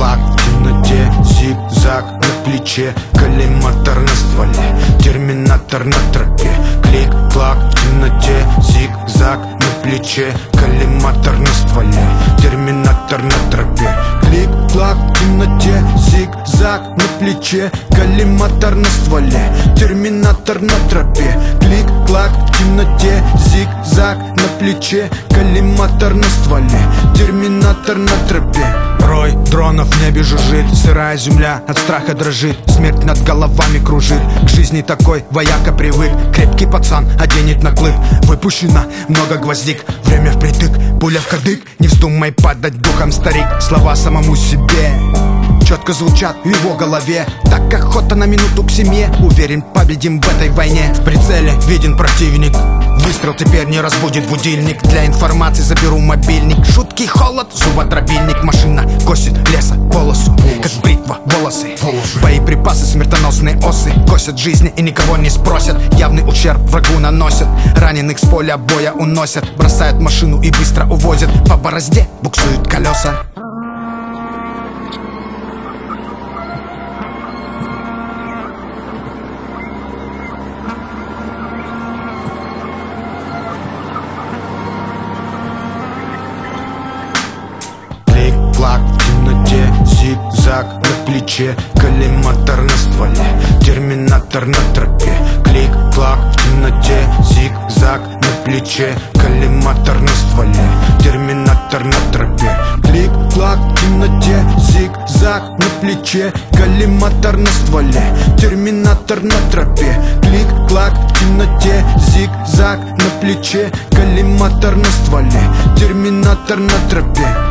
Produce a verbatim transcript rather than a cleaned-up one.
Клик-клак в темноте, зигзаг на плече, коллиматор на стволе, терминатор на тропе. Клик-клак в темноте, зигзаг на плече, коллиматор на стволе, терминатор на тропе. Клик-клак в темноте, зигзаг на плече, коллиматор на стволе, терминатор на тропе. Клик-клак в темноте, зигзаг на плече, коллиматор на стволе, терминатор на тропе. Рой дронов в небе жужжит, сырая земля от страха дрожит, смерть над головами кружит. К жизни такой вояка привык, крепкий пацан оденет на клык. Выпущено много гвоздик, время впритык, пуля в кадык. Не вздумай падать духом, старик, слова самому себе четко звучат в его голове. Так охота на минуту к семье, уверен, победим в этой войне. В прицеле виден противник, выстрел теперь не разбудит будильник. Для информации заберу мобильник. Жуткий холод, зубодробильник. Машина косит леса полосу, как бритва волосы. Боеприпасы, смертоносные осы косят жизни и никого не спросят. Явный ущерб врагу наносят, раненых с поля боя уносят. Бросают машину и быстро увозят, по борозде буксуют колеса. Клик-клак в темноте, зигзаг на плече, коллиматор на стволе, терминатор на тропе. Клик-клак в темноте, зигзаг на плече, коллиматор на стволе, терминатор на тропе. Клик-клак в темноте, зигзаг на плече, коллиматор на стволе, терминатор на тропе. Клик-клак в темноте, зигзаг на плече, коллиматор на стволе, терминатор на тропе.